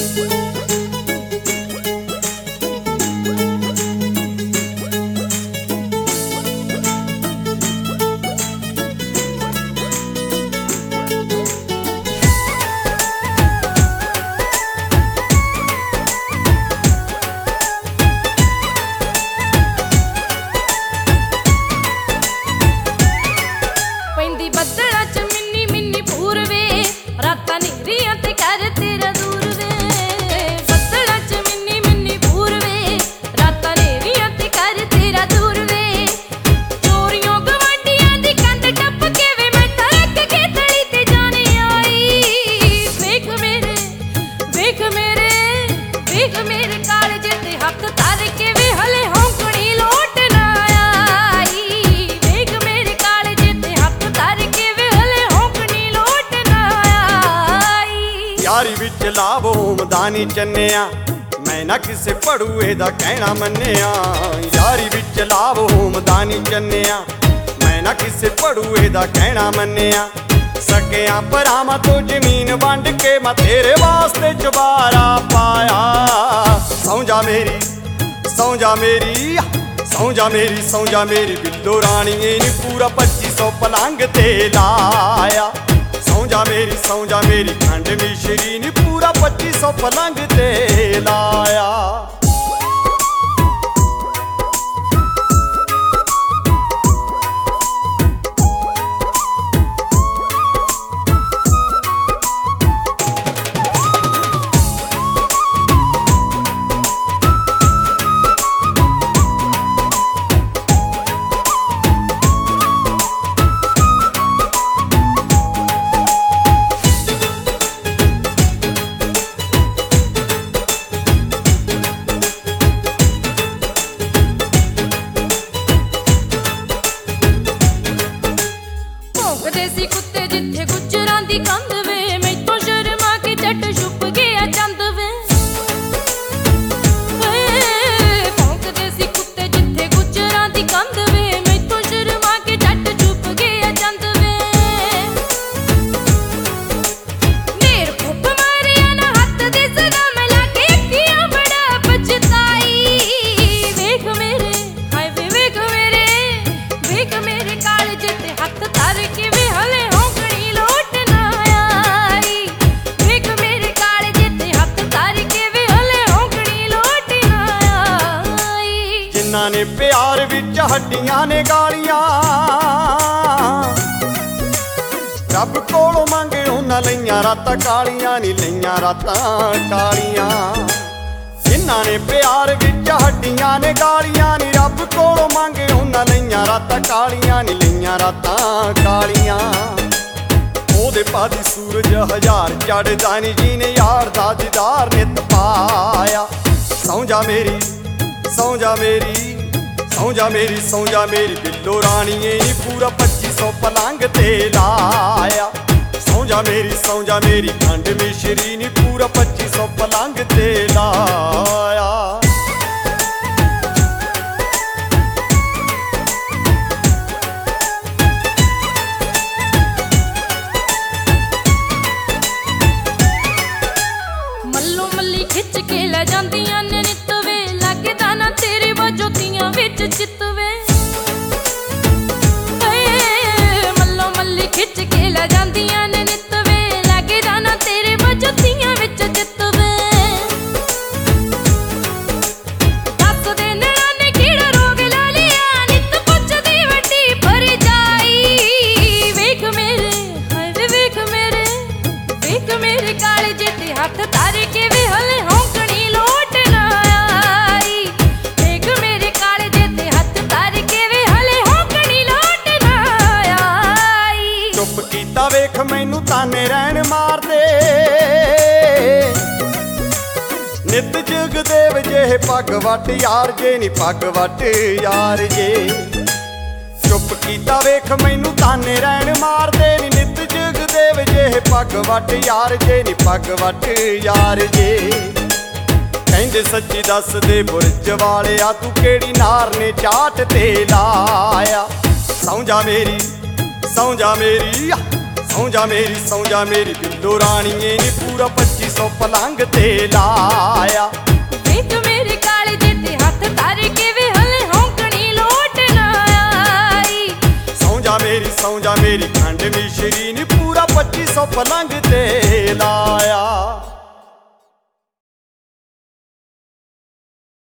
यारी विच लाभ होमदानी चन्निया मैं ना किसे पड़ूए दा कहना मन्निया। यारी विच लाभ होमदानी चन्निया मैं ना किसे पड़ूए दा कहना मन्निया। सकिया भरावां तो जमीन वंड के मैं तेरे वास्ते चबारा पाया। सौं जा मेरी सौं जा मेरी सौं जा मेरी सौं जा मेरी बिल्लो रानी नी पूरा 2500 पलंग ते लाया। सौं जा मेरी खंड मिश्री नी पूरा 2500 पलंग ते लाया। देसी कुत्ते जिथे गुजरां दी कंध वे मैथों शर्मा के झट छुप गया चंद वे। भौंक देसी कुत्ते जिथे गुजरां दी कंध वे मैथों शर्मा के झट छुप गया चंद वे। नेर फुप मारिया ना हथ दी सदा मैं लाके अखियां बड़ा पछताई। वेख मेरे हाय वे वेख मेरे कालज ते हथ धर के वे हले होंकनी लोट ना आई। वेख मेरे कालज ते हथ धर के वे हले होंकनी लोट ना आई। जिन्हां ने प्यार विच हड्डियां ने गालियां रब कोलों मंगे उन्हां लईयां रातां कालियां नी लईयां रातां कालियां। जिन्हां ने प्यार विच हड्डियां ने गालियां नी रब कोलों मंगे उन्हां लईयां रातां कालियां नी लईयां रातां कालियां। ओहदे पादी सूरज हजार चढ़दा नी जिने यार दा दीदार नित पाया। सौं जा मेरी सौं जा मेरी सौं जा मेरी सौं जा मेरी बिल्लो रानी नी पूरा 2500 पलंग ते लाया। सौं जा मेरी खंड मिश्री नी पूरा 2500 पलंग ते लाया। मल्लो मल्ली खिच के लै जांदियां ने नित वे लगदा ना तेरे वजोतियां विच चित वे। मल्लो मल्ली खिच के लै जांदियां ने नित वे लगदा ना तेरे वजोतियां विच चित वे। दस दे नैणां ने किहड़ा रोग ला लिया नित पुछदी वड्डी भर जाई। वेख मेरे हाय वे वेख मेरे कालज ते हथ धर के वे हले होंकनी लोट ना आई। वेख मेरे कालज ते हथ धर के वे हले होंकनी लोट ना आई। चुप कीता वेख मैनू ताने रहन मारदे नित जगदेव जे पग वट यार जे नी पग वट यार जे। चुप कीता वेख मैनू ताने रहन मारदे नी नित जगदेव जे पग वट यार जे नी पग वट यार जे। कहंदे सच्ची दस दे बुरज वालिया तू केड़ी नार ने चाट ते लाया। सौं जा मेरी सौं जा मेरी सौं जा मेरी सौं जा मेरी बिल्लो रानी नी पूरा 2500 2500 ਪਲੰਗ ਤੇ ਲਾਇਆ। ਵੇਖ ਮੇਰੇ ਕਾਲੇ ਜਿੱਤੇ ਹੱਥ ਧਰ ਕੇ ਵੇ ਹਲੇ ਹੌਂਕਣੀ ਲੋਟ ਨਾ ਆਈ। ਸੌਂ ਜਾ ਮੇਰੀ ਖੰਡ ਮਿਸ਼ਰੀ ਨੀ ਪੂਰਾ 2500 ਪਲੰਗ ਤੇ ਲਾ।